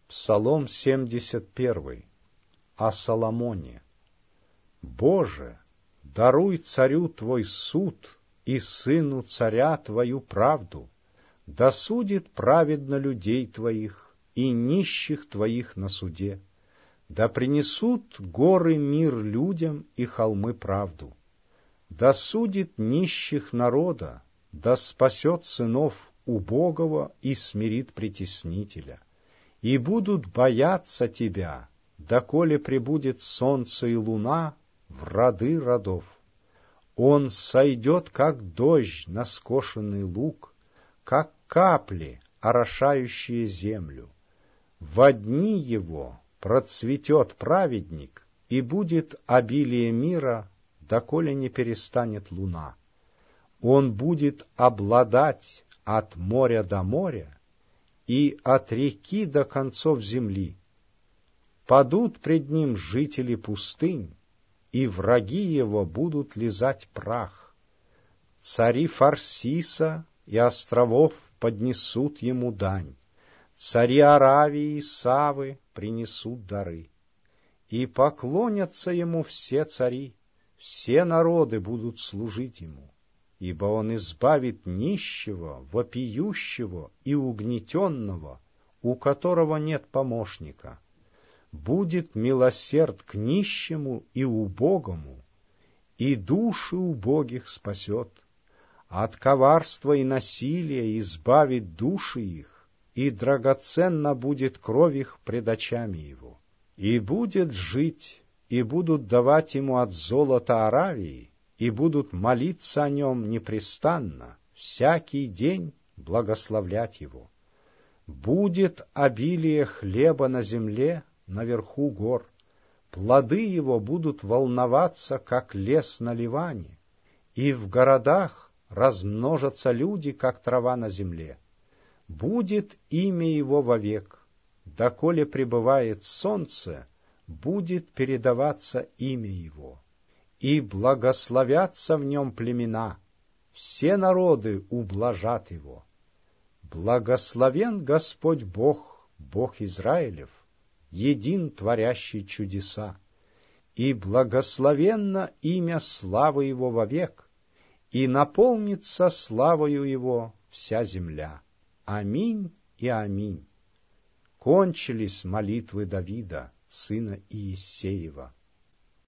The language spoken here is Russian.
Псалом 71. О Соломоне. Боже, даруй царю Твой суд и сыну царя Твою правду, да судит праведно людей Твоих и нищих Твоих на суде, да принесут горы мир людям и холмы правду, да судит нищих народа, да спасет сынов убогого и смирит притеснителя, и будут бояться Тебя, доколе пребудет солнце и луна в роды родов. Он сойдет, как дождь на скошенный луг, как капли, орошающие землю. Во дни его процветет праведник, и будет обилие мира, доколе не перестанет луна. Он будет обладать от моря до моря и от реки до концов земли. Падут пред ним жители пустынь, и враги его будут лизать прах. Цари Фарсиса и островов поднесут ему дань, цари Аравии и Савы принесут дары. И поклонятся ему все цари, все народы будут служить ему, ибо он избавит нищего, вопиющего и угнетенного, у которого нет помощника. Будет милосерд к нищему и убогому, и души убогих спасет. От коварства и насилия избавит души их, и драгоценна будет кровь их пред очами его. И будет жить, и будут давать ему от золота Аравии, и будут молиться о нем непрестанно, всякий день благословлять его. Будет обилие хлеба на земле, наверху гор, плоды его будут волноваться, как лес на Ливане, и в городах размножатся люди, как трава на земле. Будет имя его вовек, доколе пребывает солнце, будет передаваться имя его, и благословятся в нем племена, все народы ублажат его. Благословен Господь Бог, Бог Израилев, един творящий чудеса, и благословенно имя славы его вовек, и наполнится славою его вся земля. Аминь и аминь. Кончились молитвы Давида, сына Иессеева.